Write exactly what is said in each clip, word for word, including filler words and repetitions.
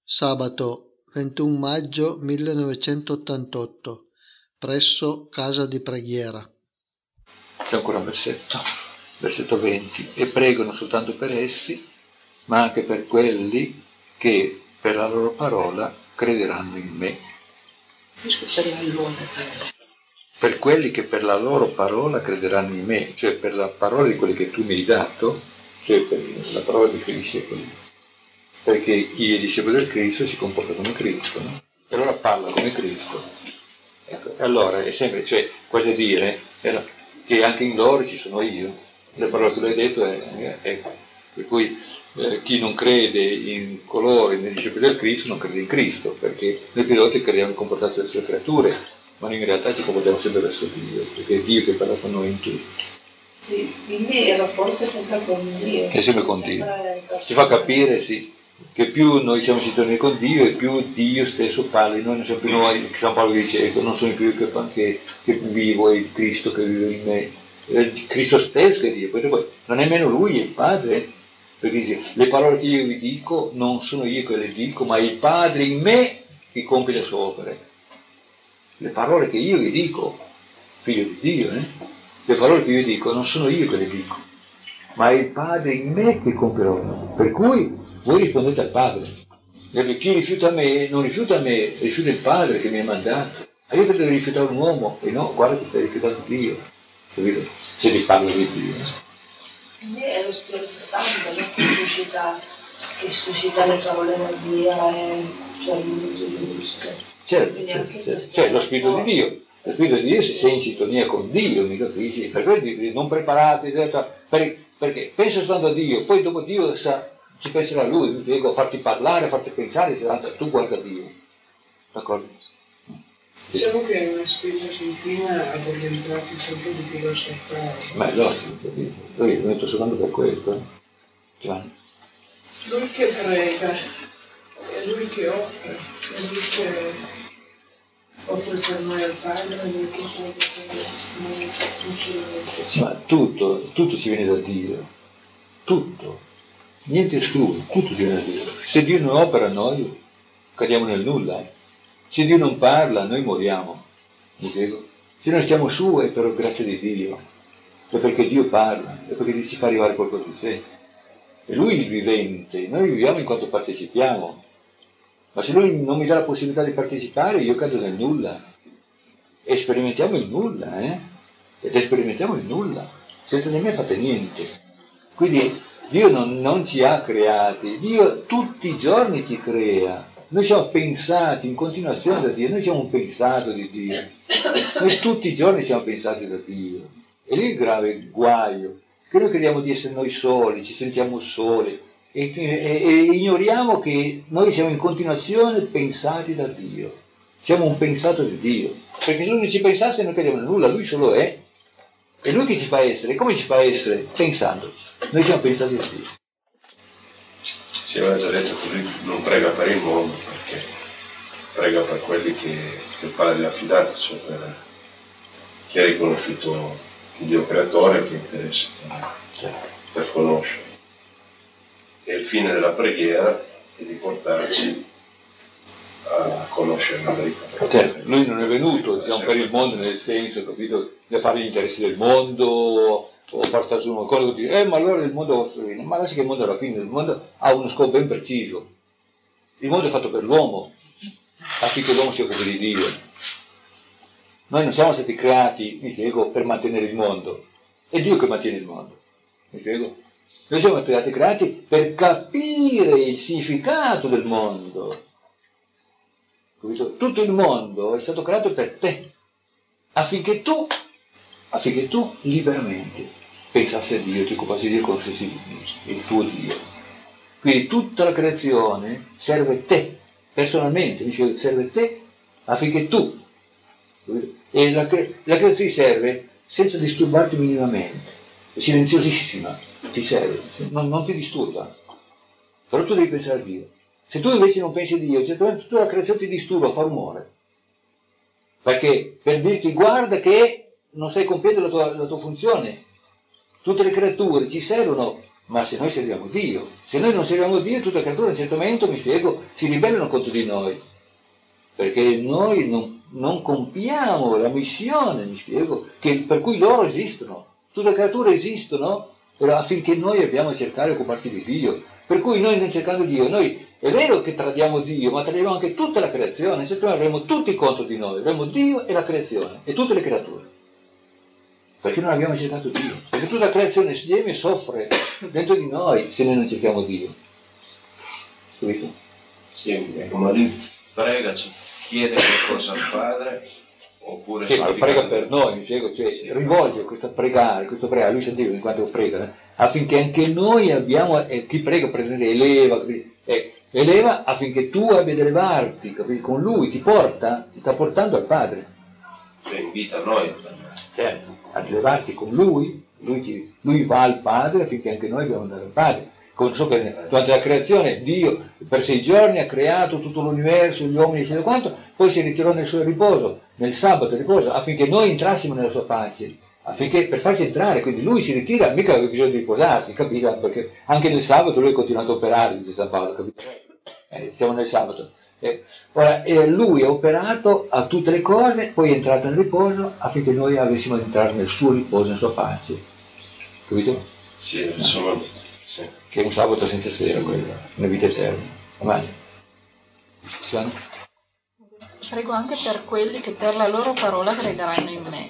Sabato ventuno maggio millenovecentottantotto, presso casa di preghiera. C'è ancora un versetto, versetto venti. E prego non soltanto per essi, ma anche per quelli che per la loro parola crederanno in me. Per quelli che per la loro parola crederanno in me, cioè per la parola di quelli che tu mi hai dato, cioè per la parola dei tuoi discepoli. Perché chi è discepolo del Cristo si comporta come Cristo, no? E allora parla come Cristo. Ecco, allora è sempre, cioè, quasi a dire era, che anche in loro ci sono io. La parola che tu hai detto è, è ecco. Per cui eh, chi non crede in coloro, nei discepoli del Cristo, non crede in Cristo, perché noi piloti crediamo in comportarsi verso le creature, ma noi in realtà ci comportiamo sempre verso Dio, perché è Dio che parla con noi in tutto. Sì, quindi il rapporto è sempre con Dio. È sempre con Dio. Ci fa capire, sì, che più noi siamo sintonici con Dio e più Dio stesso parla. Noi non siamo più noi, San Paolo dice, non sono più io che, che, che vivo, è il Cristo che vive in me. È il Cristo stesso che Dio, poi non è nemmeno Lui, è il Padre, perché dice, le parole che io vi dico non sono io che le dico, ma è il Padre in me che compie le sue opere. Le parole che io vi dico, figlio di Dio, eh? Le parole che io dico non sono io che le dico, ma è il Padre in me che compie l'opera. Per cui voi rispondete al Padre. Perché chi rifiuta me non rifiuta me, rifiuta il Padre che mi ha mandato. Ma io credo di rifiutare un uomo, e no, guarda che stai rifiutando Dio. Capito? Se ti parlo di Dio. Quindi è lo Spirito Santo no? che suscita, che suscita le parole nel Dio e cioè il minuto giusto. Certo, certo, certo. Cioè lo Spirito di Dio. Lo Spirito di Dio, se sei in sintonia con Dio, mi capisci? Per quello non preparati, eccetera, perché, perché pensa soltanto a Dio, poi dopo Dio sa, ci penserà a Lui, ti dico, farti parlare, farti pensare, tu guarda Dio. D'accordo? Diciamo che una spesa si inclina ad orientarti sempre di più verso il Padre. Ma è logico, capito? Io lo metto soltanto per questo. Eh? Giovanni. Lui che prega, è Lui che offre, è Lui che offre per noi al Padre, è Lui che offre per noi tutti. Sì, ma tutto, tutto ci viene da Dio. Tutto. Niente escluso, tutto ci viene da Dio. Se Dio non opera noi, cadiamo nel nulla. Se Dio non parla, noi moriamo. Mi spiego? Se noi stiamo su è per grazia di Dio. È perché Dio parla, è perché ci fa arrivare qualcosa di sé. E Lui è il vivente, noi viviamo in quanto partecipiamo. Ma se Lui non mi dà la possibilità di partecipare, io cado nel nulla. E sperimentiamo il nulla, eh? Ed sperimentiamo il nulla, senza nemmeno fare niente. Quindi Dio non, non ci ha creati, Dio tutti i giorni ci crea. Noi siamo pensati in continuazione da Dio, noi siamo un pensato di Dio. Noi tutti i giorni siamo pensati da Dio. E lì è il grave guaio, che noi crediamo di essere noi soli, ci sentiamo soli e, e, e ignoriamo che noi siamo in continuazione pensati da Dio. Siamo un pensato di Dio. Perché se Lui non ci pensasse noi crediamo in nulla, Lui solo è. È Lui che ci fa essere. Come ci fa essere? Pensandoci. Noi siamo pensati da Dio. Si aveva già detto che Lui non prega per il mondo, perché prega per quelli che, che il Padre ha affidato, cioè per chi ha riconosciuto il Dio creatore che interessa per, per conoscere. E il fine della preghiera è di portarci a conoscere la verità. Cioè, lui non è venuto diciamo, per il mondo nel senso, capito, di fare gli interessi del mondo o far stare su una cosa che dice, eh ma allora il mondo va fine. Ma lascia che il mondo alla fine, il mondo ha uno scopo ben preciso. Il mondo è fatto per l'uomo, affinché l'uomo sia come di Dio. Noi non siamo stati creati, mi spiego, per mantenere il mondo. È Dio che mantiene il mondo. Mi spiego? Noi siamo stati creati per capire il significato del mondo. Tutto il mondo è stato creato per te, affinché tu, affinché tu liberamente pensassi a Dio, ti occupassi di Dio, conoscessi il tuo Dio. Quindi tutta la creazione serve te, personalmente, serve te affinché tu, e la, la creazione ti serve senza disturbarti minimamente, è silenziosissima, ti serve, non, non ti disturba, però tu devi pensare a Dio. Se tu invece non pensi a Dio, certamente tutta la creazione ti disturba, fa rumore. Perché? Per dirti guarda che non stai compiendo la tua, la tua funzione. Tutte le creature ci servono ma se noi serviamo Dio. Se noi non serviamo Dio, tutte le creature a un certo momento, mi spiego, si ribellano contro di noi, perché noi non, non compiamo la missione, mi spiego, che, per cui loro esistono. Tutte le creature esistono affinché noi abbiamo a cercare di occuparsi di Dio. Per cui noi non cercando Dio, noi è vero che tradiamo Dio, ma tradiamo anche tutta la creazione, se noi avremo tutti contro di noi, avremo Dio e la creazione, e tutte le creature. Perché non abbiamo cercato Dio, perché tutta la creazione si geme e soffre dentro di noi se noi non cerchiamo Dio. Capito? Sì, come lui prega, chiede qualcosa al Padre, oppure sì, ma prega per noi, mi spiego, cioè rivolge questo pregare, questo pregare, lui sentiva in quanto prega, eh, affinché anche noi abbiamo, eh, chi prega prendere, eleva, eh, eleva affinché tu abbia ad elevarti, capito? Con lui ti porta, ti sta portando al Padre. Cioè invita noi. Certo, ad elevarsi con lui, lui, ci, lui va al Padre affinché anche noi dobbiamo andare al Padre. Come so che durante la creazione Dio per sei giorni ha creato tutto l'universo, gli uomini, eccetera quanto, poi si ritirò nel suo riposo, nel sabato riposo, affinché noi entrassimo nella sua pace, affinché per farci entrare, quindi lui si ritira, mica aveva bisogno di riposarsi, capito? Perché anche nel sabato lui ha continuato a operare, dice San Paolo, capito? Eh, siamo nel sabato. Eh, ora, eh, lui ha operato a tutte le cose, poi è entrato nel riposo affinché noi avessimo ad entrare nel suo riposo, nella sua pace, capito? Sì, insomma, sì. Che è un sabato senza sera, quello, una vita eterna. Avanti. Prego anche per quelli che per la loro parola crederanno in me.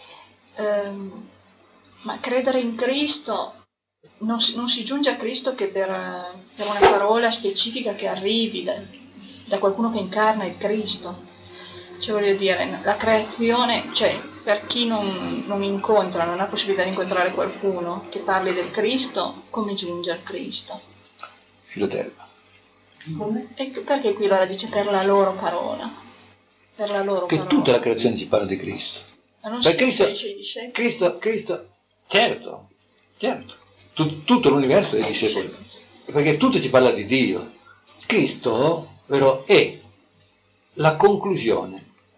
Ehm, ma credere in Cristo non si, non si giunge a Cristo che per, per una parola specifica che arrivi da, da qualcuno che incarna il Cristo. Cioè voglio dire, la creazione, cioè per chi non, non incontra, non ha possibilità di incontrare qualcuno che parli del Cristo, come giunge al Cristo? Filo d'erba. Come? E perché qui allora dice per la loro parola? Per la loro che parola. Tutta la creazione ci parla di Cristo. Ma non Per si Cristo, dice discepoli? Cristo, Cristo, certo, certo. Tut, tutto l'universo è discepoli. Perché tutto ci parla di Dio. Cristo, vero, è la conclusione,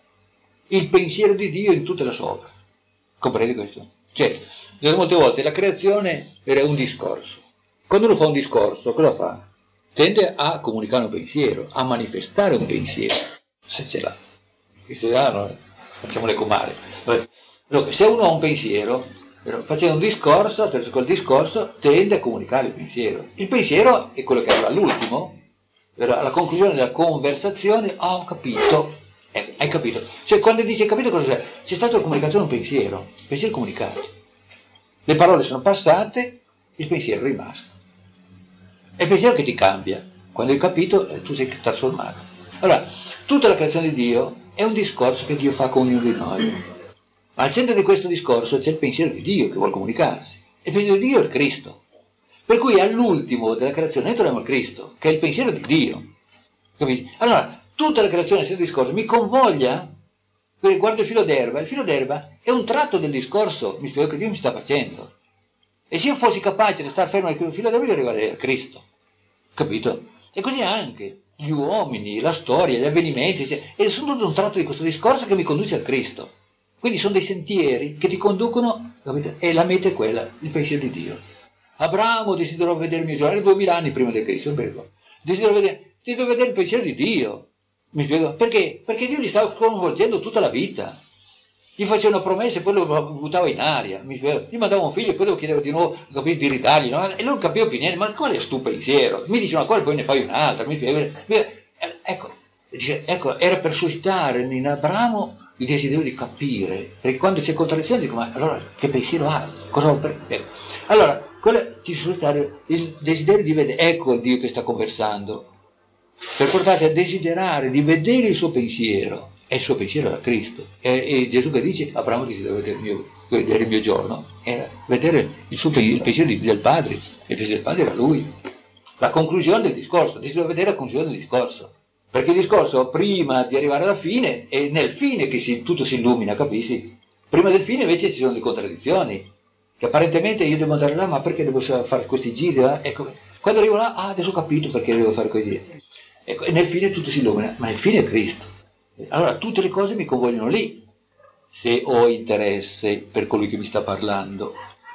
il pensiero di Dio in tutta la sua opera. Comprendi questo? Cioè, molte volte la creazione era un discorso. Quando uno fa un discorso, cosa fa? Tende a comunicare un pensiero, a manifestare un pensiero, se ce l'ha. Se l'ha, no, facciamo le comare. Allora, se uno ha un pensiero, facendo un discorso, attraverso quel discorso tende a comunicare il pensiero. Il pensiero è quello che arriva all'ultimo, alla conclusione della conversazione. Ah, ho capito. Eh, hai capito? Cioè, quando dice hai capito cosa c'è? C'è stata la comunicazione di un pensiero, il pensiero comunicato. Le parole sono passate, il pensiero è rimasto. È il pensiero che ti cambia. Quando hai capito, tu sei trasformato. Allora, tutta la creazione di Dio è un discorso che Dio fa con ognuno di noi. Ma al centro di questo discorso c'è il pensiero di Dio che vuole comunicarsi. E il pensiero di Dio è il Cristo. Per cui all'ultimo della creazione noi troviamo il Cristo, che è il pensiero di Dio. Capisci? Allora, tutta la creazione, se il discorso mi convoglia, perché guardo il filo d'erba, il filo d'erba è un tratto del discorso, mi spiego che Dio mi sta facendo. E se io fossi capace di stare fermo al filo d'erba, io arriverei a Cristo. Capito? E così anche gli uomini, la storia, gli avvenimenti, e sono tutto un tratto di questo discorso che mi conduce al Cristo. Quindi sono dei sentieri che ti conducono, capito? E la meta è quella, il pensiero di Dio. Abramo desiderò vedere il mio giorno, era duemila anni prima del Cristo, desiderò vedere, desiderò vedere il pensiero di Dio. Mi spiego? Perché? Perché Dio gli stava coinvolgendo tutta la vita. Gli faceva una promessa e poi lo buttava in aria. Mi spiego? Gli mandava un figlio e poi lo chiedeva di nuovo, capito, di ridargli, no? E lui non capiva più niente. Ma qual è sto pensiero? Mi dice una cosa e poi ne fai un'altra. Mi spiego? Ecco, dice, ecco, era per suscitare in Abramo il desiderio di capire. Perché quando c'è contraddizione dico, ma allora che pensiero ha? Cosa ho per... ecco. Allora, quello ti suscitare il desiderio di vedere, ecco il Dio che sta conversando. Per portarti a desiderare di vedere il suo pensiero, e il suo pensiero era Cristo. E, e Gesù che dice, Abramo desidera vedere il mio, vedere il mio giorno, era vedere il, suo, il pensiero del Padre, e il pensiero del Padre era Lui. La conclusione del discorso, desidera vedere la conclusione del discorso, perché il discorso prima di arrivare alla fine, è nel fine che si, tutto si illumina, capisci? Prima del fine invece ci sono le contraddizioni, che apparentemente io devo andare là, ma perché devo fare questi giri? Eh? Ecco, quando arrivo là, ah, adesso ho capito perché devo fare così. Ecco, e nel fine tutto si illumina, ma nel fine è Cristo. Allora tutte le cose mi convogliono lì, se ho interesse per colui che mi sta parlando.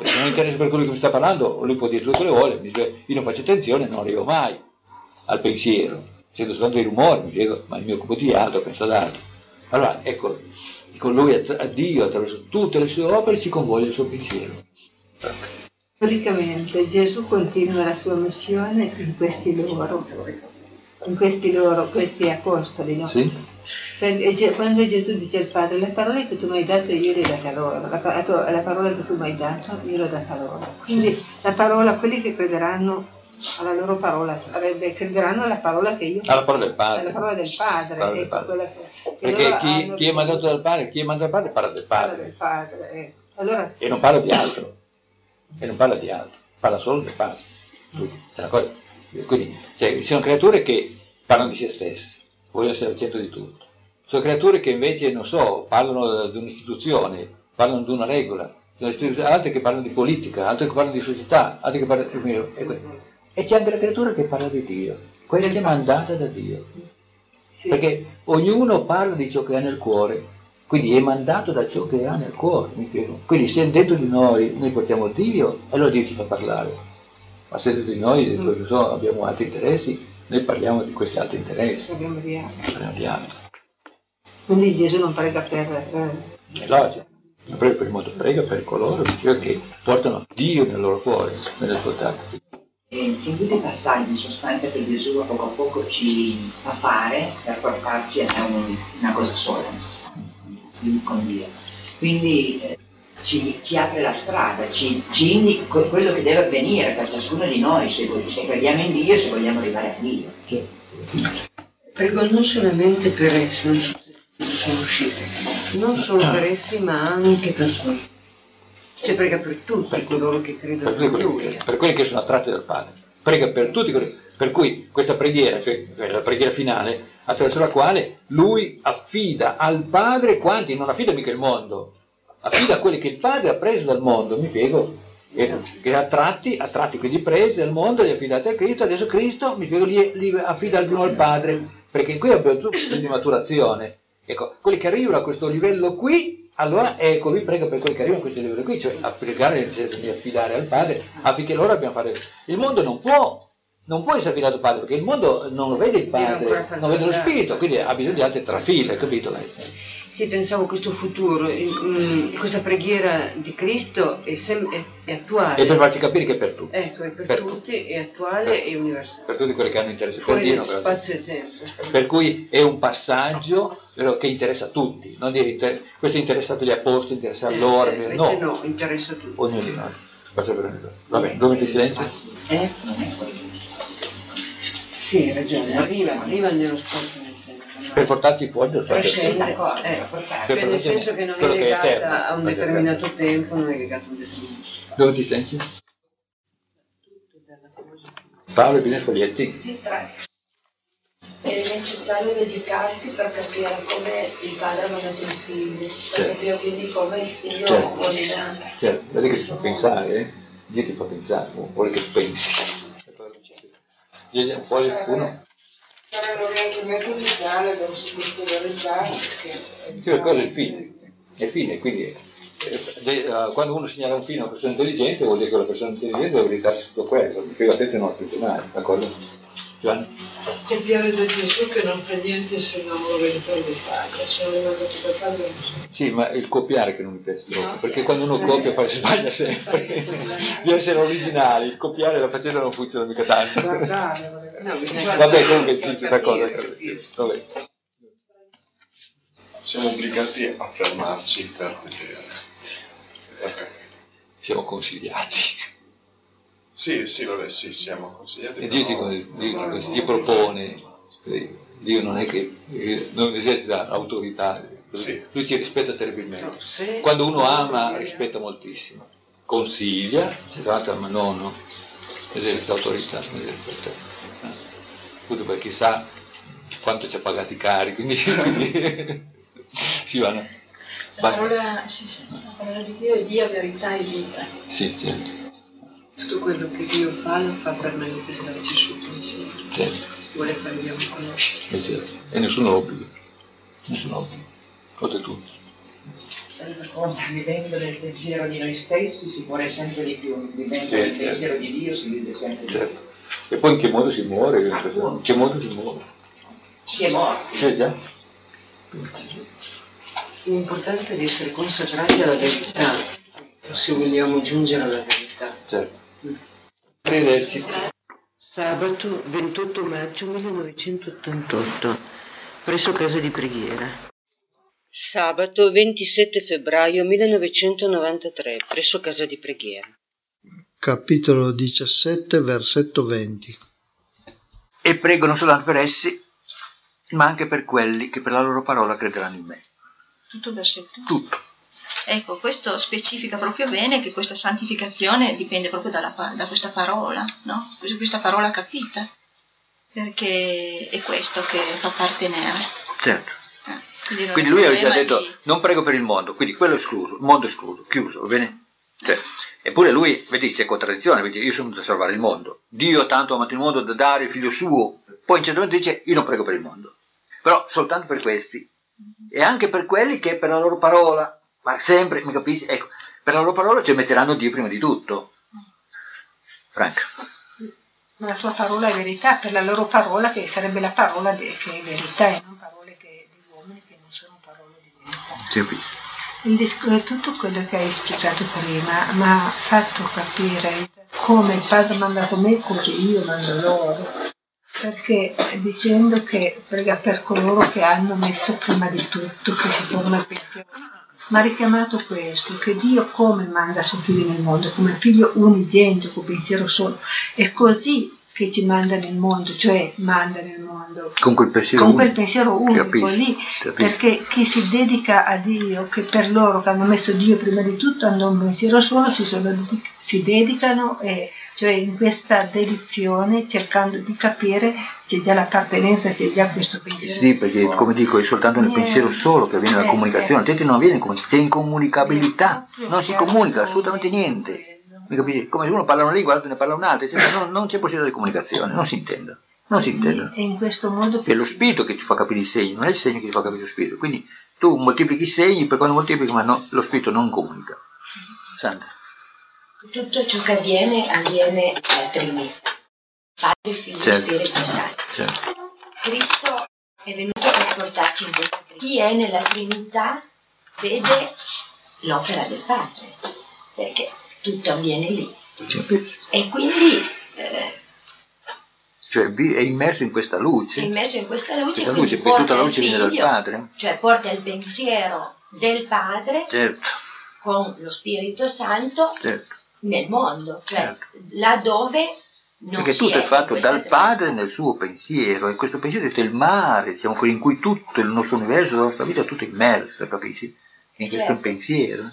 Perché se non interessa per quello che mi sta parlando, lui può dire tutto quello che vuole, mi dice, io non faccio attenzione, non arrivo mai al pensiero, sento soltanto i rumori, mi spiego, ma mi occupo di altro, penso ad altro. Allora, ecco, con lui a Dio, attraverso tutte le sue opere, si convoglia il suo pensiero. Praticamente Gesù continua la sua missione in questi loro, in questi loro, questi apostoli, no? Sì? Per, quando Gesù dice al Padre, le parole che tu mi hai dato io le ho date a loro, la, la, la parola che tu mi hai dato io l'ho data a loro. Quindi sì. La parola, quelli che crederanno alla loro parola, sarebbe, crederanno alla parola che io... Alla parola del Padre. Alla parola del Padre. Parola del ecco, padre. Quella che, che perché chi, chi è mandato dal Padre, chi è mandato dal Padre parla del Padre. Parla del padre ecco. Allora, e non parla di altro. E non parla di altro. Parla solo del Padre. Quindi cioè, ci sono creature che parlano di se stesse, vogliono essere al centro di tutto. Sono creature che invece, non so, parlano di un'istituzione, parlano di una regola, altre che parlano di politica, altre che parlano di società, altre che parlano di... E c'è anche la creatura che parla di Dio. Questa è mandata da Dio. Sì. Perché ognuno parla di ciò che ha nel cuore, quindi è mandato da ciò che ha nel cuore. Mi spiego. Quindi se dentro di noi noi portiamo Dio, allora Dio ci fa parlare. Ma se dentro di noi mm. so, abbiamo altri interessi, noi parliamo di questi altri interessi. Parliamo di altro. Parliamo di altro. Quindi Gesù non prega per... Eh. È logico. Non prega per il modo, prega per coloro che portano Dio nel loro cuore, nell'ascoltare. Sentite i passaggi in sostanza che Gesù a poco a poco ci fa fare per portarci a un, una cosa sola, con Dio. Quindi eh, ci, ci apre la strada, ci, ci indica quello che deve avvenire per ciascuno di noi, se, se crediamo in Dio e se vogliamo arrivare a Dio. Sì. Prego non solamente per essi, non so se sono uscite, non solo per essi ma anche per noi. Cioè prega per tutti per coloro che credono per, in Lui. Per quelli che sono attratti dal Padre. Prega per tutti quelli. Per cui questa preghiera, cioè la preghiera finale, attraverso la quale Lui affida al Padre quanti, non affida mica il mondo, affida quelli che il Padre ha preso dal mondo, mi spiego, che, che attratti, attratti, quindi presi dal mondo, li affidati a Cristo, adesso Cristo, mi spiego, li, li affida di nuovo al Padre, perché qui abbiamo tutto un di maturazione. Ecco, quelli che arrivano a questo livello qui, allora ecco, lui prega per quelli che arrivano a questo livello qui, cioè a pregare nel senso di affidare al Padre affinché loro abbiano fare. Il mondo non può, non può essere affidato al Padre, perché il mondo non lo vede il Padre, non vede lo Spirito, quindi ha bisogno di altre trafile, capito? Sì, pensavo questo futuro, questa preghiera di Cristo è, sem- è, è attuale. E per farci capire che è per tutti. Ecco, è per, per tutti, tutti, è attuale e universale. Per tutti quelli che hanno interesse per Fuori Dio. Spazio e tempo. Per cui è un passaggio però, che interessa a tutti, non dire, inter- questo è interessato agli apostoli, interessa a loro, eh, no. no, interessa a tutti. Ognuno di noi. Passa per ognuno. Va bene, due minuti di silenzio. Eh? Non è quello. Sì, hai ragione, arriva, arriva nello spazio. Per portarci fuori dallo spazio. Sì, d'accordo, eh, portarci. cioè nel senso che non è legata a un determinato tempo, non è legata a un determinato tempo. Dove ti senti? Paolo, i primi foglietti? Sì, tre. È necessario dedicarsi per capire come il padre ha mandato il figlio, per certo. capire quindi come il figlio certo. vuole dare. Certo, vedi che ti fa pensare, eh? Dio ti fa pensare, vuole che pensi. Dio poi uno. Saranno anche metodi tale da spiritualizzare perché... Sì, quello è il fine, è il fine, quindi eh, uh, quando uno segnala un fine a una persona intelligente vuol dire che la persona intelligente deve dedicarsi a tutto quello, perché la testa non ha più mai, d'accordo? Giovanni? Copiare da Gesù che non fa niente se non lo vede per il padre, se non lo vede per il padre non so. Sì, ma è il copiare che non mi piace troppo, No. perché quando uno copia fa, sbaglia sempre, bisogna essere originali, il copiare la faccenda non funziona mica tanto. Guardare, No, bisogna Vabbè, comunque sì, capire, d'accordo. capire. Vabbè. Siamo obbligati a fermarci per vedere. Perché? Siamo consigliati. Sì, sì, vabbè, sì, siamo consigliati. E Dio ci, Dio ci, ci propone, Dio non è che non esercita autorità, Sì. Lui ci rispetta terribilmente. No, se- Quando uno ama rispetta moltissimo, consiglia, c'è dato ma no, no, esercita autorità, appunto perché sa quanto ci ha pagato i cari, quindi, quindi si vanno. La parola, sì, sì, la parola di Dio è via, verità e vita. Sì, certo. Tutto quello che Dio fa lo fa per manifestarci il suo pensiero. Certo. Vuole farglielo conoscere. E, certo. E nessuno obbliga, nessuno obbliga, oltretutto. Questa cosa, vivendo nel pensiero di noi stessi si muore sempre di più, vivendo Sì, nel certo. pensiero di Dio si vive sempre di più. Certo. E poi in che modo si muore? In che modo si muore? Si è morti. Sì, già. L'importante è di essere consacrati alla verità, se vogliamo giungere alla verità. Certo. Sabato ventotto maggio millenovecentottantotto, presso casa di preghiera. Sabato ventisette febbraio millenovecentonovantatré, presso casa di preghiera. Capitolo diciassette, versetto venti. E prego non soltanto per essi, ma anche per quelli che per la loro parola crederanno in me. Tutto il versetto? Tutto. Ecco, questo specifica proprio bene che questa santificazione dipende proprio dalla, da questa parola, no? Questa parola capita, perché è questo che fa appartenere. Certo. Eh, quindi, non Quindi è lui aveva già problema detto, di- non prego per il mondo, quindi quello è escluso, il mondo è escluso, chiuso, va bene? Cioè, eppure lui, vedi, c'è contraddizione, vedi, io sono venuto a salvare il mondo. Dio tanto ha amato il mondo da dare il figlio suo. Poi in certo momento dice, io non prego per il mondo. Però soltanto per questi. E anche per quelli che per la loro parola, ma sempre, mi capisci? Ecco, per la loro parola ci metteranno Dio prima di tutto. Franca. Ma la tua parola è verità, per la loro parola che sarebbe la parola de- che è verità e non parole che, di uomini che non sono parole di verità. Ci capisci? Il disc- tutto quello che hai spiegato prima mi ha fatto capire come il Padre ha mandato me, così io mando loro. Perché dicendo che prega per coloro che hanno messo prima di tutto, che si forma il pensiero, mi ha richiamato questo, che Dio come manda suo figlio nel mondo, come figlio unigenito, con pensiero solo, è così che ci manda nel mondo, cioè manda nel mondo. Con quel pensiero Con quel unico. pensiero unico Capisci? lì, Capisci? perché chi si dedica a Dio, che per loro che hanno messo Dio prima di tutto, hanno un pensiero solo, si, sono dedic- si dedicano, e, cioè in questa dedizione, cercando di capire, c'è già l'appartenenza, c'è già questo pensiero. Sì, che si perché può. come dico è soltanto nel Eh, pensiero solo che avviene la eh, comunicazione, eh. altrimenti non avviene comunicazione, c'è incomunicabilità, Eh, non si proprio comunica chiaro, assolutamente come niente. quello. Mi capisci? Come se uno parla una lingua, l'altro ne parla un'altra, eccetera, non, non c'è possibilità di comunicazione, non si intendono, non si intendono. È in questo modo È lo spirito che ti fa capire i segni, non è il segno che ti fa capire lo spirito. Quindi tu moltiplichi i segni, per quando moltiplichi, ma no, lo spirito non comunica. Sandra. Tutto ciò che avviene avviene alla Trinità. Padre, Figlio e Certo. Spirito Santo. Certo. Cristo è venuto per portarci in questa Trinità. Chi è nella Trinità vede l'opera del Padre, perché tutto avviene lì. E quindi eh, Cioè vi- è immerso in questa luce. è immesso in questa luce, Questa quindi luce, perché porta tutta la il luce viene dal Figlio, Padre. cioè porta il pensiero del Padre Certo, con lo Spirito Santo certo. nel mondo, cioè Certo. laddove non Perché si tutto è in fatto questa dal Padre nel suo pensiero, e questo pensiero è il mare, diciamo, quello in cui tutto il nostro universo, la nostra vita è tutto immersa, capisci? In questo Certo. pensiero.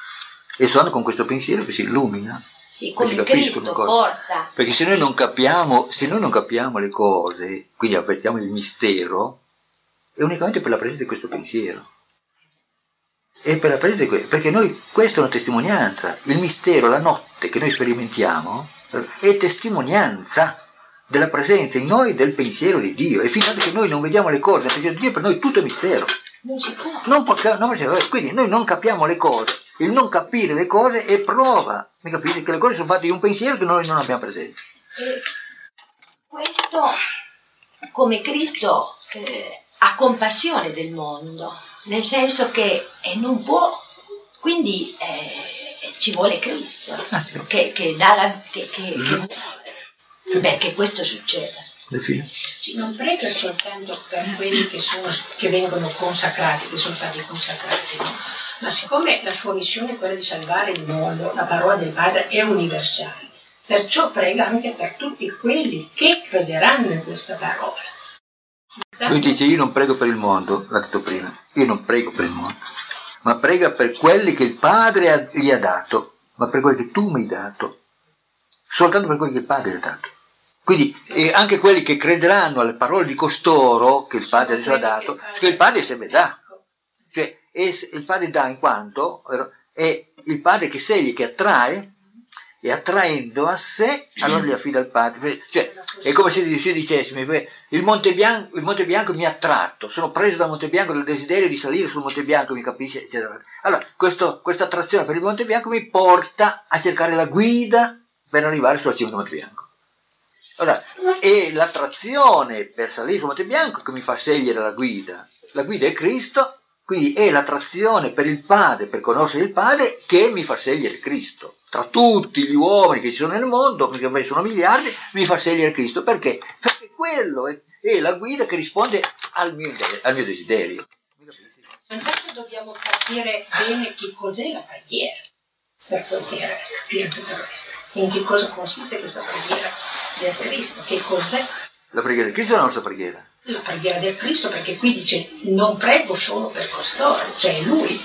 E soltanto con questo pensiero che si illumina. Sì, che come si capiscono Cristo le cose. porta. Perché se noi non capiamo, se noi non capiamo le cose, quindi avvertiamo il mistero, è unicamente per la presenza di questo pensiero. È per la presenza di que- perché noi, questa è una testimonianza. Il mistero, la notte che noi sperimentiamo, è testimonianza della presenza in noi del pensiero di Dio. E fino a che noi non vediamo le cose nel pensiero di Dio, per noi tutto è mistero. Non si può. Non può, non, quindi noi non capiamo le cose. Il non capire le cose è prova, mi capisci, che le cose sono fatte di un pensiero che noi non abbiamo presente. E questo, come Cristo eh, ha compassione del mondo, nel senso che eh, non può, quindi eh, ci vuole Cristo, Ah, sì. che, che dà la, che, che, che muore perché questo succeda. Le figlie. Sì, non prega soltanto per quelli che, sono, che vengono consacrati, che sono stati consacrati, no? Ma siccome la sua missione è quella di salvare il mondo, la parola del Padre è universale, perciò prega anche per tutti quelli che crederanno in questa parola. Lui dice io non prego per il mondo, l'ha detto prima, io non prego per il mondo, ma prega per quelli che il Padre ha- gli ha dato, ma per quelli che tu mi hai dato, soltanto per quelli che il Padre gli ha dato. Quindi eh, anche quelli che crederanno alle parole di costoro che il Padre adesso ha dato, che il Padre sempre dà. Cioè è, il Padre dà in quanto vero, è il Padre che sceglie, che attrae e attraendo a sé, allora li affida al Padre. Cioè, è come se dicessimo, il Monte Bianco, il Monte Bianco mi ha attratto, sono preso dal Monte Bianco, dal desiderio di salire sul Monte Bianco, mi capisce, eccetera. Allora, questo, questa attrazione per il Monte Bianco mi porta a cercare la guida per arrivare sulla cima del Monte Bianco. Allora, è l'attrazione per salire sul Monte Bianco che mi fa scegliere la guida. La guida è Cristo, quindi è l'attrazione per il Padre, per conoscere il Padre, che mi fa scegliere Cristo. Tra tutti gli uomini che ci sono nel mondo, perché sono miliardi, mi fa scegliere Cristo. Perché? Perché quello è, è la guida che risponde al mio, al mio desiderio. Intanto dobbiamo capire bene che cos'è la preghiera, per poter capire tutto questo. In che cosa consiste questa preghiera del Cristo? Che cos'è? La preghiera del Cristo è la nostra preghiera. La preghiera del Cristo, perché qui dice non prego solo per costoro, cioè Lui.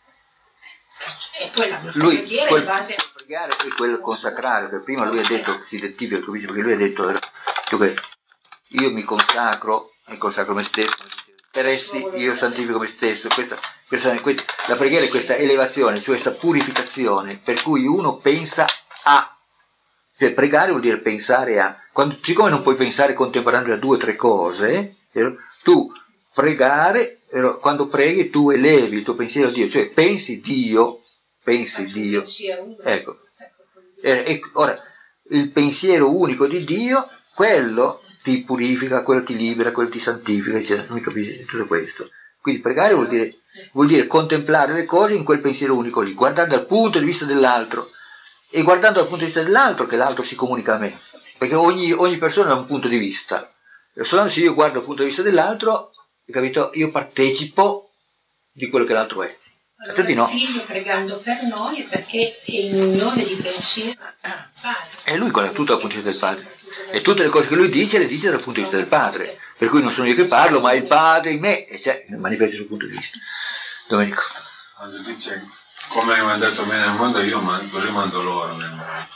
E poi la nostra lui, preghiera quel, è in base a... pregare è quel consacrare, perché prima lui ha detto, si identifica, perché lui ha detto che io mi consacro, mi consacro me stesso, per essi io santifico me stesso. Questa, questa, questa, la preghiera è questa elevazione, cioè questa purificazione, per cui uno pensa a, cioè pregare vuol dire pensare a, quando, siccome non puoi pensare contemporaneamente a due o tre cose, eh, tu pregare, eh, quando preghi tu elevi il tuo pensiero a Dio, cioè pensi Dio, pensi Dio, ecco, eh, e, ora il pensiero unico di Dio, quello ti purifica, quello ti libera, quello ti santifica, eccetera. Non mi capisci tutto questo. Quindi pregare vuol dire, vuol dire contemplare le cose in quel pensiero unico lì, guardando dal punto di vista dell'altro, e guardando dal punto di vista dell'altro che l'altro si comunica a me, perché ogni, ogni persona ha un punto di vista, e soltanto se io guardo dal punto di vista dell'altro, capito? Io partecipo di quello che l'altro è. Allora, no. Il figlio pregando per noi perché è in unione di pensiero Padre. E lui guarda tutto dal punto di vista del Padre. E tutte le cose che lui dice le dice dal punto di vista del Padre. Per cui non sono io che parlo, ma il Padre in me, e cioè manifesta il suo punto di vista. Domenico. Quando dice come hai mandato me nel mondo, io mando, così mando loro nel mondo.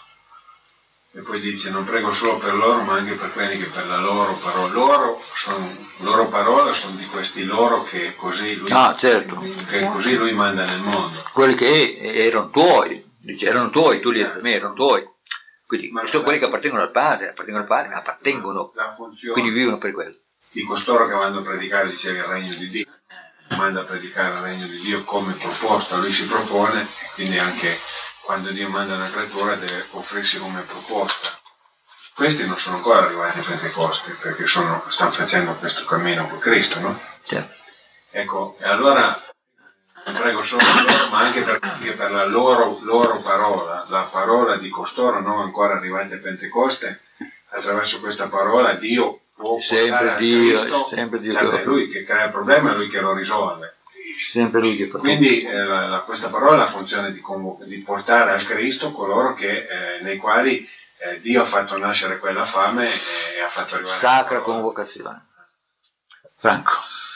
E poi dice non prego solo per loro, ma anche per quelli che per la loro parola. Loro, son, loro parola sono di questi loro che così lui, ah, certo. che così lui manda nel mondo. Quelli che erano tuoi, dice erano tuoi, tu li hai per me, erano tuoi. Quindi ma sono quelli che appartengono al Padre, appartengono al Padre, appartengono, quindi vivono per quello. Di costoro che vanno a predicare, diceva, il regno di Dio, manda a predicare il regno di Dio come proposta, lui si propone, quindi anche quando Dio manda una creatura deve offrirsi come proposta. Questi non sono ancora arrivati a Pentecoste, perché sono, stanno facendo questo cammino con Cristo, no? Certo. Ecco, e allora non prego solo per loro, ma anche per, anche per la loro, loro parola, la parola di costoro non ancora arrivati a Pentecoste. Attraverso questa parola Dio può portare a Cristo, sempre Dio certo, è lui che crea il problema, è lui che lo risolve. Sempre lui che fa. Quindi eh, la, la, questa parola ha funzione di, di portare al Cristo coloro che, eh, nei quali eh, Dio ha fatto nascere quella fame e ha fatto arrivare sacra convocazione. Franco.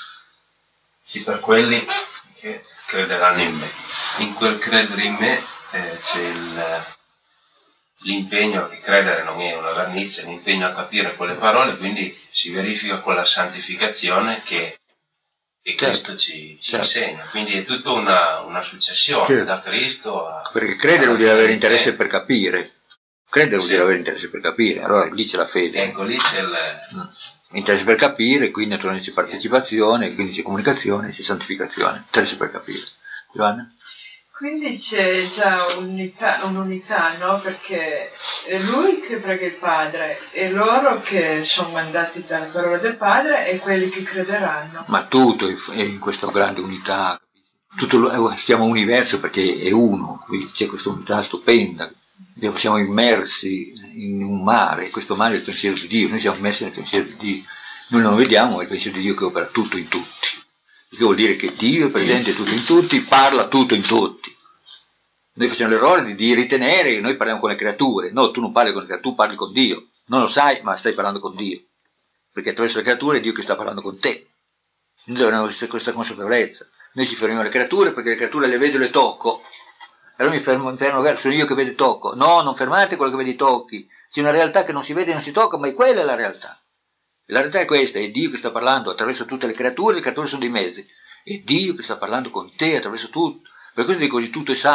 Sì, per quelli che crederanno in me. In quel credere in me eh, c'è il, l'impegno, che credere non è una vernizia, l'impegno a capire quelle parole, quindi si verifica quella santificazione che, che certo. Cristo ci, ci certo. insegna. Quindi è tutta una, una successione certo. da Cristo a... Perché credere vuol dire avere interesse per capire. Credere vuol dire avere interesse per capire, allora lì c'è la fede. Ecco, lì c'è il... Interesse per capire, quindi naturalmente c'è partecipazione, quindi c'è comunicazione, c'è santificazione. Interesse per capire. Giovanna? Quindi c'è già un'unità, un'unità, no? Perché è lui che prega il Padre e loro che sono mandati dalla parola del Padre e quelli che crederanno. Ma tutto è in questa grande unità, tutto lo, si chiama universo perché è uno, quindi c'è questa unità stupenda. Siamo immersi in un mare, questo mare è il pensiero di Dio, noi siamo immersi nel pensiero di Dio, noi non lo vediamo, ma è il pensiero di Dio che opera tutto in tutti, il che vuol dire che Dio è presente tutto in tutti, parla tutto in tutti. Noi facciamo l'errore di, di ritenere che noi parliamo con le creature, no, tu non parli con le creature, tu parli con Dio, non lo sai, ma stai parlando con Dio, perché attraverso le creature è Dio che sta parlando con te. Noi dobbiamo avere questa consapevolezza, noi ci fermiamo alle creature perché le creature le vedo e le tocco. Allora mi fermo, mi fermo, sono io che vedo e tocco. No, non fermate quello che vedi e tocchi. C'è una realtà che non si vede e non si tocca, ma quella è la realtà. E la realtà è questa, è Dio che sta parlando attraverso tutte le creature, le creature sono dei mezzi. È Dio che sta parlando con te attraverso tutto. Per questo dico che tutto è sacro.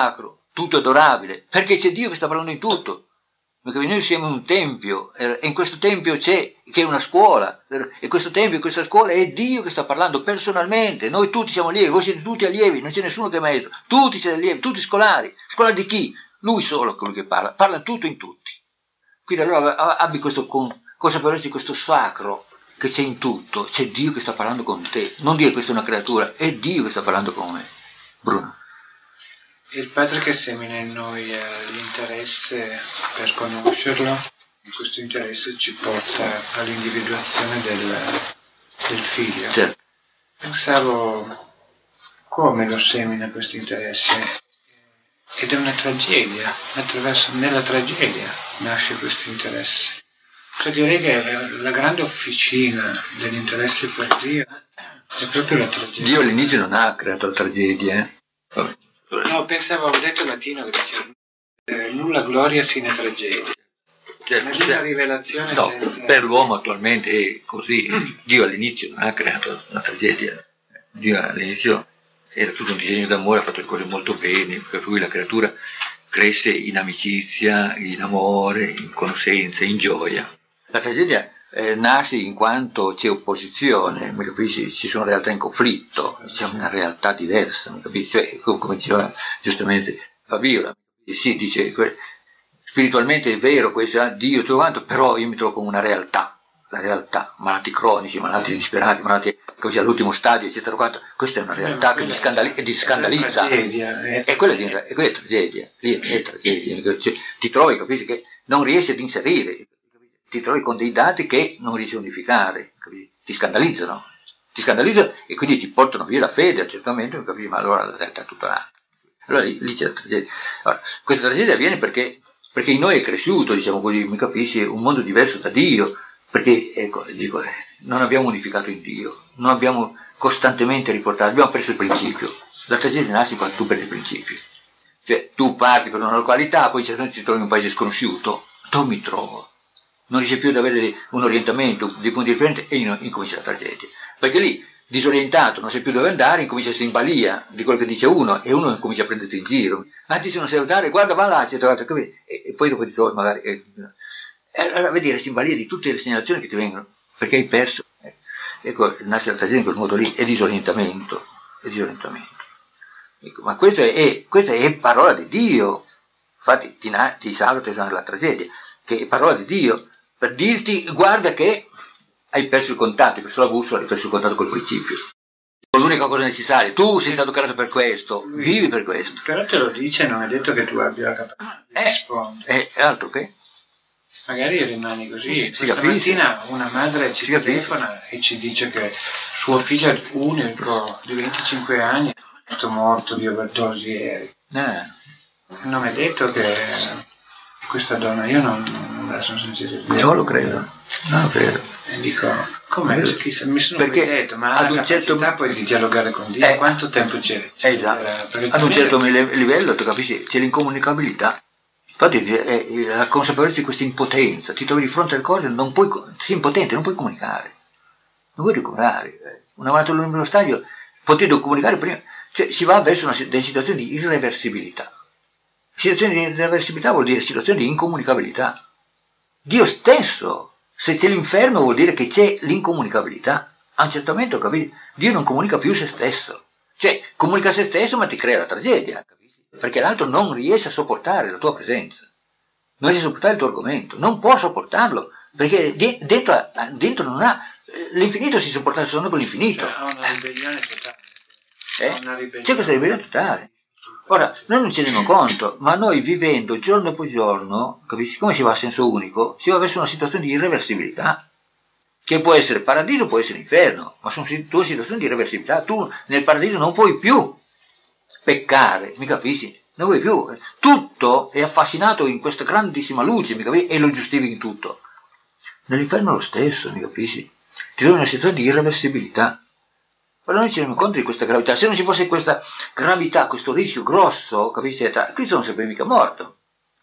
tutto adorabile, perché c'è Dio che sta parlando in tutto. Perché noi siamo in un tempio, e in questo tempio c'è, che è una scuola, e questo tempio, in questa scuola è Dio che sta parlando personalmente, noi tutti siamo allievi, voi siete tutti allievi, non c'è nessuno che è maestro, tutti siete allievi, tutti scolari, scolari di chi? Lui solo quello che parla, parla tutto in tutti. Quindi allora abbi questo consapevolezza di questo sacro che c'è in tutto, c'è Dio che sta parlando con te, non dire questa è una creatura, è Dio che sta parlando con me. Bruno. Il Padre che semina in noi eh, l'interesse per conoscerlo, e questo interesse ci porta all'individuazione del, del figlio. Certo. Pensavo come lo semina questo interesse, ed è una tragedia, attraverso, nella tragedia nasce questo interesse. Cioè direi che la, la grande officina dell'interesse per Dio è proprio la tragedia. Dio all'inizio non ha creato la tragedia, eh? No, pensavo, ho detto latino che diceva eh, nulla gloria sine tragedia. Cioè, Nessuna cioè, rivelazione no, senza... per l'uomo attualmente è così. Dio all'inizio non ha creato una tragedia. Dio all'inizio era tutto un disegno d'amore, ha fatto le cose molto bene, per cui la creatura cresce in amicizia, in amore, in conoscenza, in gioia. La tragedia eh, nasce in quanto c'è opposizione, mi capisci? Ci sono realtà in conflitto, c'è una realtà diversa, mi capisci? Cioè, come diceva giustamente Fabiola, sì, dice, spiritualmente è vero questo, eh, Dio tutto quanto, però io mi trovo come una realtà, la realtà, malati cronici, malati disperati, malati così all'ultimo stadio, eccetera, quanto. Questa è una realtà eh, che mi scandali- ti scandalizza, è, è, quella di, è quella è tragedia, lì è, è tragedia, cioè, ti trovi, capisci, che non riesci ad inserire, ti trovi con dei dati che non riesci a unificare, capisci? Ti scandalizzano, ti scandalizzano e quindi ti portano via la fede, certamente, capisci? Ma allora la realtà è tutta un'altra. Allora lì, lì c'è la tragedia. Allora, questa tragedia avviene perché, perché in noi è cresciuto, diciamo così, mi capisci, un mondo diverso da Dio, perché ecco, dico, non abbiamo unificato in Dio, non abbiamo costantemente riportato, abbiamo perso il principio. La tragedia nasce quando tu perdi il principio. Cioè tu parti per una località, poi certamente ti trovi in un paese sconosciuto, dove mi trovo? Non riesci più ad avere un orientamento, dei punti differenti e incomincia la tragedia. Perché lì, disorientato, non sai più dove andare, incomincia a essere in balia di quello che dice uno e uno comincia a prenderti in giro. Ah, dici non sai andare, guarda, va là, eccetera, eccetera, e, e poi dopo ti trovi magari... E, e allora vedi, resti in balia di tutte le segnalazioni che ti vengono, perché hai perso. Ecco, nasce la tragedia in quel modo lì, è disorientamento, è disorientamento. Ecco, ma questo è, questa è parola di Dio, infatti ti, ti salvo la tragedia, che è parola di Dio, per dirti guarda che hai perso il contatto, hai perso la bussola, hai perso il contatto col principio. L'unica cosa necessaria, tu sei stato creato per questo, vivi per questo. Però te lo dice, non è detto che tu abbia la capacità di rispondere. Eh, altro che? Magari rimani così. Si Questa capisce. mattina una madre ci Si telefona capisce. e ci dice che suo figlio unico di venticinque anni è stato morto di overdose ieri. Eh. Non è detto che questa donna, io non, non me la sono sentita dire. Io lo credo, non lo credo. E dico, come? Chissà, mi sono Perché poi detto, ma ad ad un la certo- capacità poi di dialogare con Dio, Eh. quanto tempo c'è? c'è Esatto. per- perché Ad un tu- certo li- livello, tu capisci, c'è l'incomunicabilità. Infatti è, è la consapevolezza di questa impotenza, ti trovi di fronte alle cose, non puoi, sei impotente, non puoi comunicare, non puoi ricomunicare. Una volta nello stadio, potendo comunicare prima, cioè si va verso una, delle situazioni di irreversibilità. Situazioni di irreversibilità vuol dire situazioni di incomunicabilità. Dio stesso, se c'è l'inferno vuol dire che c'è l'incomunicabilità. A un certo momento, capisci? Dio non comunica più se stesso, cioè comunica se stesso ma ti crea la tragedia, capisci? Perché l'altro non riesce a sopportare la tua presenza, non riesce a sopportare il tuo argomento, non può sopportarlo, perché de- dentro, dentro non ha, l'infinito si sopporta solo con l'infinito. Ha una ribellione totale. Eh? Ha una ribellione. C'è questa ribellione totale. Ora, noi non ci rendiamo conto, ma noi vivendo giorno dopo giorno, capisci, come si va a senso unico, si va verso una situazione di irreversibilità, che può essere paradiso, può essere inferno, ma sono due situazioni di irreversibilità. Tu nel paradiso non puoi più peccare, mi capisci? Non vuoi più. Tutto è affascinato in questa grandissima luce, mi capisci? E lo giustifichi in tutto. Nell'inferno è lo stesso, mi capisci? Ti trovi in una situazione di irreversibilità. Però noi ci rendiamo conto di questa gravità. Se non ci fosse questa gravità, questo rischio grosso, capisci? Cristo non sarebbe mica morto.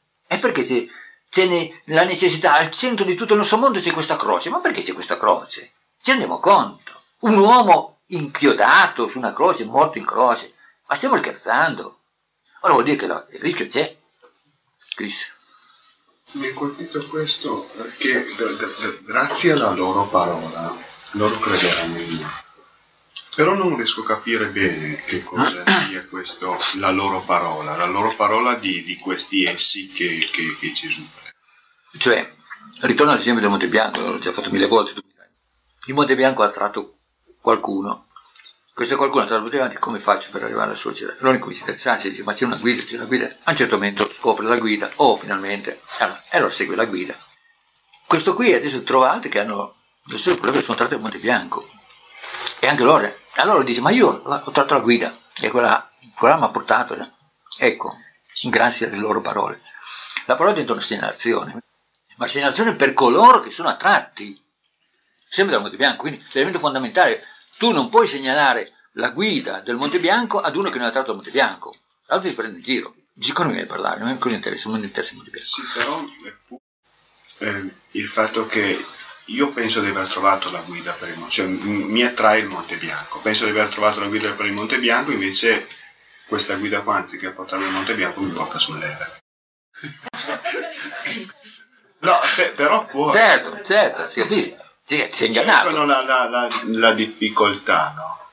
È perché c'è, c'è ne, la necessità, al centro di tutto il nostro mondo c'è questa croce. Ma perché c'è questa croce? Ci rendiamo conto. Un uomo inchiodato su una croce, morto in croce. Ma stiamo scherzando? Allora vuol dire che la, il rischio c'è. Chris. Mi ha colpito questo perché d- d- d- grazie alla loro parola loro crederanno in me. Però non riesco a capire bene che cosa sia questo, la loro parola, la loro parola di, di questi essi che, che, che Gesù. Cioè, ritorno all'esempio del Monte Bianco, l'ho già fatto mille volte. Il Monte Bianco ha tratto qualcuno. Questo qualcuno ha tratto Monte Bianco, come faccio per arrivare alla sua città? Allora in cui si interessa, si dice, ma c'è una guida, c'è una guida. A un certo momento scopre la guida, oh finalmente, allora, allora segue la guida. Questo qui adesso trova altri che hanno lo stesso problema, sono tratti al Monte Bianco. E anche loro, allora dice, ma io ho tratto la guida, e quella, quella mi ha portato, ecco, grazie alle loro parole. La parola diventa una segnalazione, ma segnalazione per coloro che sono attratti, sempre dal Monte Bianco, quindi l'elemento fondamentale, tu non puoi segnalare la guida del Monte Bianco ad uno che non ha tratto il Monte Bianco, l'altro ti prende in giro, dici come viene a parlare, non mi interessa, non mi interessa il Monte Bianco. Sì, però eh, il fatto che io penso di aver trovato la guida per il Monte, cioè mi attrae il Monte Bianco, penso di aver trovato la guida per il Monte Bianco, invece questa guida qua, anziché portarmi al Monte Bianco, mi porta sull'Ever. No, se, però può... Certo, certo, si capisce, si è ingannato. Cercano la, la, la, la difficoltà, no?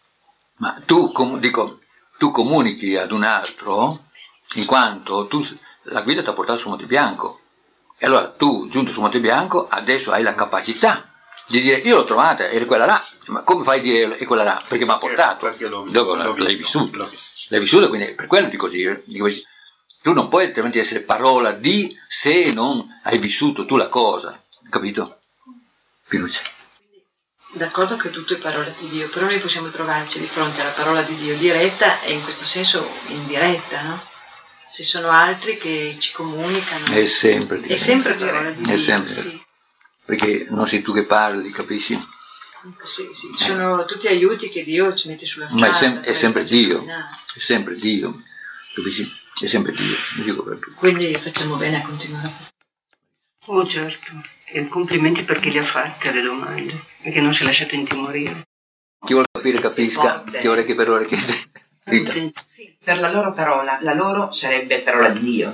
Ma tu, com- dico, tu comunichi ad un altro, in quanto tu, la guida ti ha portato sul Monte Bianco. E allora tu, giunto sul Monte Bianco, adesso hai la capacità di dire, io l'ho trovata, era quella là, ma come fai a dire è quella là? Perché mi ha portato, perché l'ho, dopo l'ho l'hai visto, vissuto, l'ho visto. l'hai vissuto, quindi per quello dico così, dico così. Tu non puoi altrimenti essere parola di se non hai vissuto tu la cosa, capito? Pinuccia. D'accordo che tutto è parola di Dio, però noi possiamo trovarci di fronte alla parola di Dio diretta e in questo senso indiretta, no? Se sono altri che ci comunicano. È sempre È sempre parola di Dio. È sempre. Sì. Perché non sei tu che parli, capisci? Sì, sì. Sono tutti aiuti che Dio ci mette sulla strada. Ma è, sem- è sempre Dio, camminare. è sempre Dio, capisci? È sempre Dio, lo dico per tutti. Quindi facciamo bene a continuare. Oh certo, e complimenti per chi le ha fatte le domande, perché non si è lasciato intimorire. Chi vuole capire capisca, chi vuole che per ore chiede. Rita. Sì, per la loro parola, la loro sarebbe parola di Dio.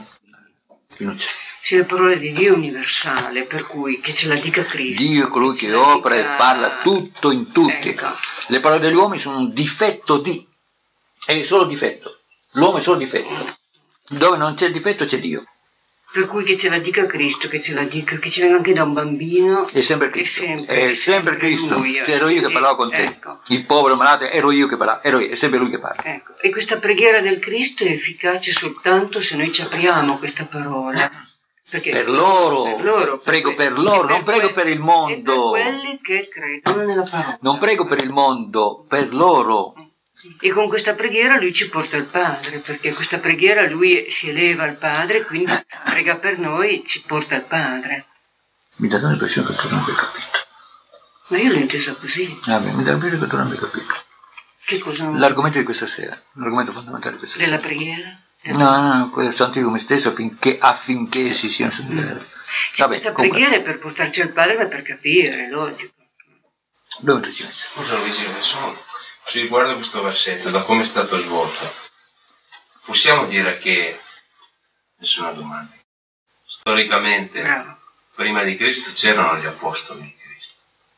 Sì, la parola di Dio è universale, per cui che ce la dica Cristo. Dio è colui che la opera dica... e parla tutto in tutti. Ecco. Le parole degli uomini sono un difetto di, è solo difetto. L'uomo è solo difetto. Dove non c'è il difetto c'è Dio. Per cui che ce la dica Cristo, che ce la dica, che ci venga anche da un bambino. È sempre Cristo. È sempre, è sempre Cristo. Lui, cioè, ero io che parlavo con te. Ecco. Il povero malato, ero io che parlavo, ero io, è sempre lui che parla. Ecco. E questa preghiera del Cristo è efficace soltanto se noi ci apriamo a questa parola. Perché Per loro, per loro prego per, per loro, per non prego que- per il mondo. E per quelli che credono nella parola. Non prego per il mondo, per loro. E con questa preghiera lui ci porta al Padre, perché questa preghiera lui si eleva al Padre, quindi prega per noi, ci porta al Padre. Mi dà l'impressione che tu non abbia capito. Ma io l'ho intesa così. Vabbè, mi dà l'impressione che tu non abbia capito. Che cosa? non- L'argomento di questa sera, l'argomento fondamentale di questa Della sera. preghiera? No, no, no, quello santifico me stesso affinché, affinché si siano santificati. Sì, questa preghiera è per portarci al Padre, ma per capire, è logico. Dove tu ci metti? Scusa Luigi, adesso ci riguarda questo versetto, da come è stato svolto. Possiamo dire che, nessuna domanda, storicamente, Bravo. prima di Cristo c'erano gli apostoli di Cristo.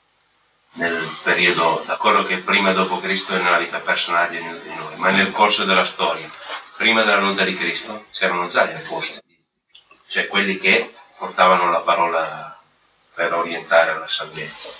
Nel periodo, d'accordo che prima e dopo Cristo è nella vita personale di ognuno di noi, ma nel corso della storia, prima della venuta di Cristo, c'erano già gli apostoli, cioè quelli che portavano la parola per orientare alla salvezza.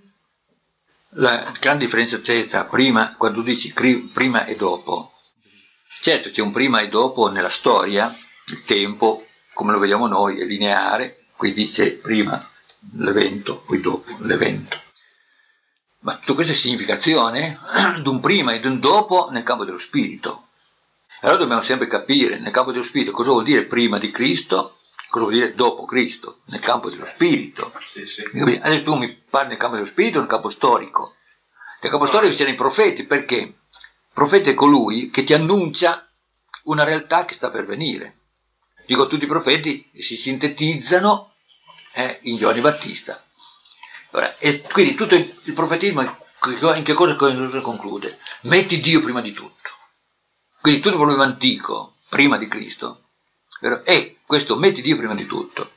La grande differenza c'è tra prima, quando tu dici cri- prima e dopo. Certo c'è un prima e dopo nella storia, il tempo, come lo vediamo noi, è lineare, quindi c'è prima l'evento, poi dopo l'evento. Ma tutto questo è significazione di un prima e di un dopo nel campo dello spirito. Allora dobbiamo sempre capire nel campo dello spirito cosa vuol dire prima di Cristo, cosa vuol dire dopo Cristo, nel campo dello spirito. Sì, sì. Adesso tu mi parli nel campo dello spirito o nel campo storico. Nel campo storico ci sono i profeti, perché? Il profeta è colui che ti annuncia una realtà che sta per venire. Dico, tutti i profeti si sintetizzano eh, in Giovanni Battista. Ora, e quindi tutto il, il profetismo in che cosa, cosa conclude? Metti Dio prima di tutto. Quindi tutto il problema antico prima di Cristo, vero? E questo metti Dio prima di tutto.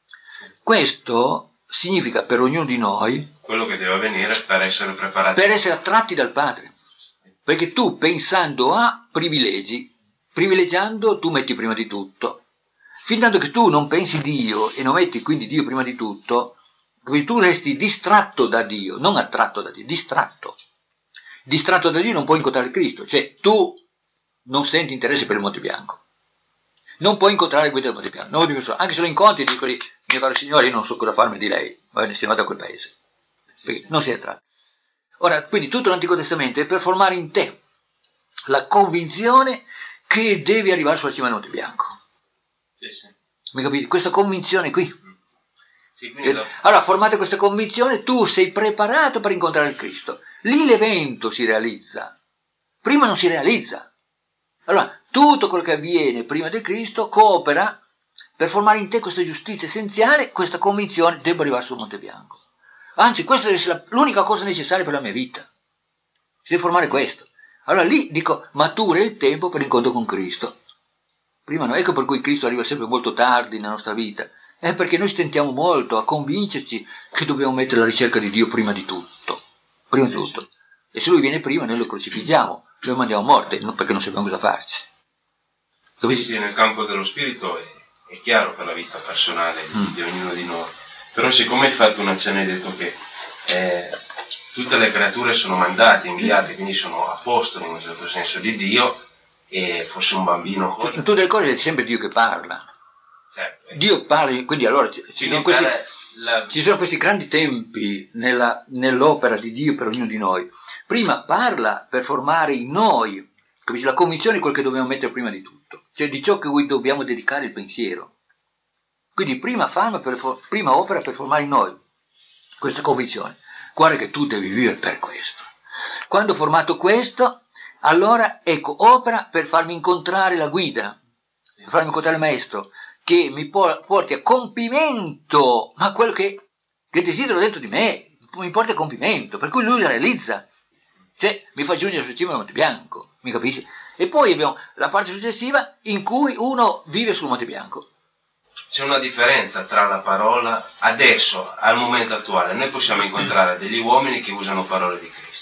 Questo significa per ognuno di noi quello che deve avvenire per essere preparati, per essere attratti dal Padre, perché tu pensando a privilegi, privilegiando tu metti prima di tutto, fin tanto che tu non pensi Dio e non metti quindi Dio prima di tutto, quindi tu resti distratto da Dio, non attratto da Dio, distratto. Distratto da Dio non puoi incontrare Cristo, cioè tu non senti interesse per il Monte Bianco, non puoi incontrare il guida del Monte Bianco, non anche se lo incontri dico lì, mio caro Signore, io non so cosa farmi di lei, va bene, se ne vado a quel paese, perché non si è attratto. Ora, quindi tutto l'Antico Testamento è per formare in te la convinzione che devi arrivare sulla cima del Monte Bianco. Sì, sì. Mi capite? Questa convinzione qui. Sì, quindi lo... Allora, formate questa convinzione, tu sei preparato per incontrare il Cristo. Lì l'evento si realizza, prima non si realizza. Allora, tutto quello che avviene prima del Cristo coopera per formare in te questa giustizia essenziale, questa convinzione, devo arrivare sul Monte Bianco. Anzi, questa deve essere l'unica cosa necessaria per la mia vita. Si deve formare questo. Allora lì dico, matura il tempo per l'incontro con Cristo. Prima no, ecco per cui Cristo arriva sempre molto tardi nella nostra vita. È perché noi stentiamo molto a convincerci che dobbiamo mettere la ricerca di Dio prima di tutto. Prima di tutto. E se Lui viene prima, noi lo crocifiggiamo, lo mandiamo a morte, perché non sappiamo cosa farci. Sì, sì, nel campo dello spirito è, è chiaro per la vita personale di, Mm. di ognuno di noi. Però siccome hai fatto una accenno, hai detto che eh, tutte le creature sono mandate, inviate, quindi sono apostoli in un certo senso di Dio, e fosse un bambino... In tutte le cose è sempre Dio che parla. Certo. Dio parla, quindi allora ci, ci, sono, questi, la... ci sono questi grandi tempi nella, nell'opera di Dio per ognuno di noi. Prima parla per formare in noi, capisci, la convinzione di quello che dobbiamo mettere prima di tutto, cioè di ciò che cui dobbiamo dedicare il pensiero. Quindi prima, farma per, prima opera per formare in noi questa convinzione. Guarda che tu devi vivere per questo. Quando ho formato questo, allora ecco, opera per farmi incontrare la guida, per farmi incontrare il maestro, che mi porti a compimento, ma quello che, che desidero dentro di me, mi porta a compimento, per cui lui la realizza, cioè mi fa giungere sul cima del Monte Bianco, mi capisci? E poi abbiamo la parte successiva in cui uno vive sul Monte Bianco. C'è una differenza tra la parola, adesso, al momento attuale, noi possiamo incontrare degli uomini che usano parole di Cristo.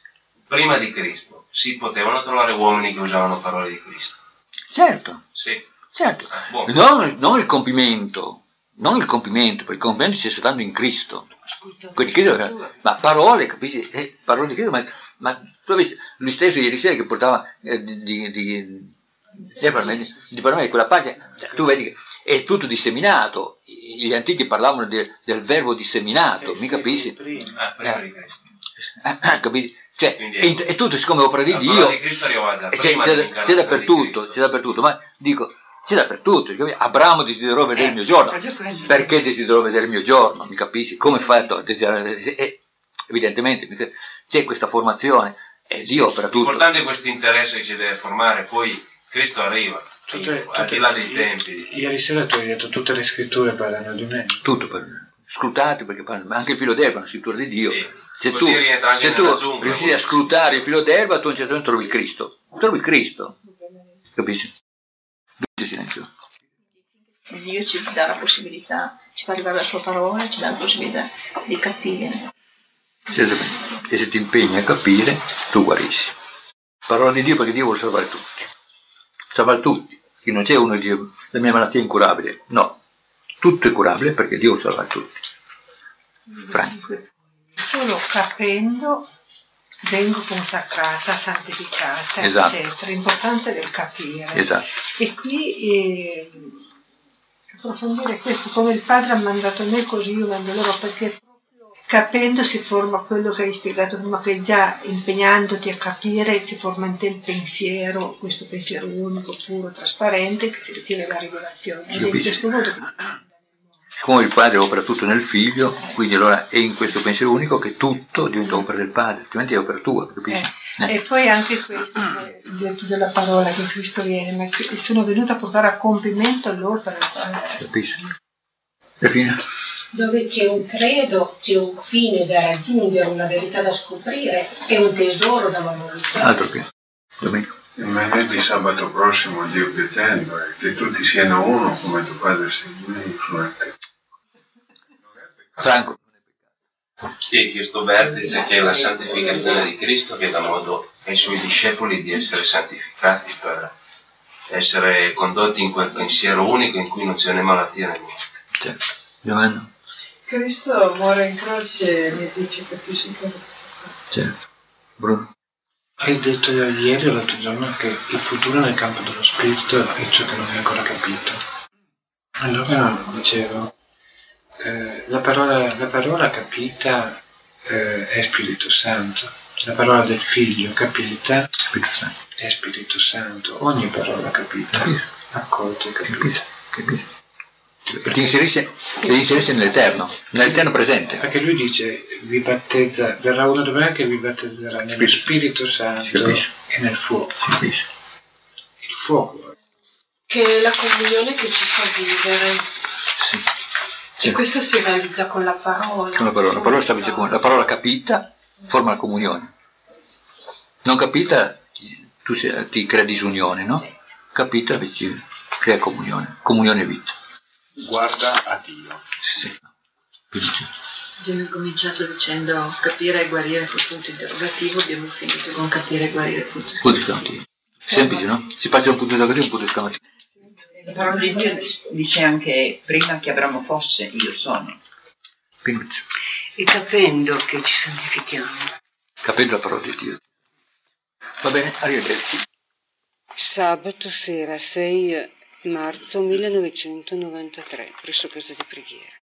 Prima di Cristo si potevano trovare uomini che usavano parole di Cristo. Certo. Sì. Certo, Buono. non, non il compimento, non il compimento, perché il compimento c'è soltanto in Cristo. Quindi, Cristo, ma parole, capisci? Eh, parole di Cristo, ma, ma tu hai visto, lui stesso ieri sera che portava eh, di, di, di, di parlare di quella pagina, cioè, tu vedi che è tutto disseminato, gli antichi parlavano de, del verbo disseminato, Sì, mi sì, capisci? prima. Ah, prima Eh. di Cristo. Eh, eh, capisci? Cioè, Quindi è, è tutto siccome opera di la Dio, parola di Cristo arrivava già c'è, prima c'è, dell'incarnazione c'è di dappertutto, Cristo. c'è dappertutto, ma dico, c'è dappertutto. Abramo desiderò vedere il mio giorno. Perché desiderò vedere il mio giorno? Mi capisci? Come fai a desiderare? Eh, evidentemente c'è questa formazione e Dio opera tutto. L'importante è questo interesse che si deve formare, poi Cristo arriva, Tutte, al di tutte- là dei i- tempi. Ieri sera tu hai detto tutte le scritture parlano di me. Tutto per scrutate, perché parlano- anche il filo d'erba è una scrittura di Dio. Sì. Se Così tu, rientra anche se tu nella giungla, riuscì a scrutare il filo d'erba, tu a un certo punto trovi il Cristo. Trovi il Cristo. Capisci? Dubito silenzio. Dio ci dà la possibilità, ci fa arrivare la sua parola, ci dà la possibilità di capire. Se- E se ti impegni a capire, tu guarisci. Parola di Dio perché Dio vuole salvare tutti. Salvare tutti. Che non c'è uno che dice la mia malattia è incurabile. No. Tutto è curabile perché Dio vuole salvare tutti. Franco. Solo capendo vengo consacrata, santificata, Esatto. eccetera. L'importante è il capire. Esatto. E qui eh, approfondire questo, come il Padre ha mandato me, così io mando loro, perché proprio capendo si forma quello che hai spiegato prima, che già impegnandoti a capire si forma in te il pensiero, questo pensiero unico, puro, trasparente, che si riceve la rivelazione. Si Ed è in capisce. questo modo che Come il Padre opera tutto nel Figlio, quindi allora è in questo pensiero unico che tutto diventa opera del Padre, altrimenti è opera tua, capisci? Eh, E poi anche questo, che il detto della parola che Cristo viene, ma che sono venuta a portare a compimento l'opera del Padre. Capisci? E fine? Dove c'è un credo, c'è un fine da raggiungere, una verità da scoprire e un tesoro da valorizzare. Altro che. Domenico. Il venerdì sabato prossimo, Dio piacendo, è che tutti siano uno come tuo padre sei in me, io sono in te. Franco. Sì, questo vertice che è la santificazione di Cristo che dà modo ai suoi discepoli di essere santificati per essere condotti in quel pensiero unico in cui non c'è né malattia né morte. Certo. Giovanni. Cristo muore in croce e mi dice capisci che... Certo. Bruno. Hai detto ieri o l'altro giorno che il futuro nel campo dello spirito è ciò che non è ancora capito. Allora dicevo, eh, la, parola, la parola capita eh, è Spirito Santo, la parola del figlio capita Spirito Santo. è Spirito Santo, ogni parola capita, accolta e capita. Capito. Ti inserisce, ti inserisce nell'eterno, nell'eterno presente. Perché lui dice, vi battezza, verrà uno dov'è che vi battezzerà nello Spirito Santo e nel fuoco. Il fuoco. Che è la comunione che ci fa vivere. Sì. E questa si realizza con la parola. Con la parola, la parola, stabilisce comune. La parola capita forma la comunione. Non capita, tu sei, ti crea disunione, no? Capita invece crea comunione, comunione e vita. Guarda a Dio. Sì. Abbiamo cominciato dicendo capire e guarire col punto interrogativo, abbiamo finito con capire e guarire col punto Punto esclamativo. Semplice, no? Si parte da un punto interrogativo a un punto esclamativo. La parola di Dio dice anche prima che Abramo fosse, io sono. Pinuccio. E capendo che ci santifichiamo. Capendo la parola di Dio. Va bene, arrivederci. Sabato sera sei marzo millenovecentonovantatré, presso casa di preghiera.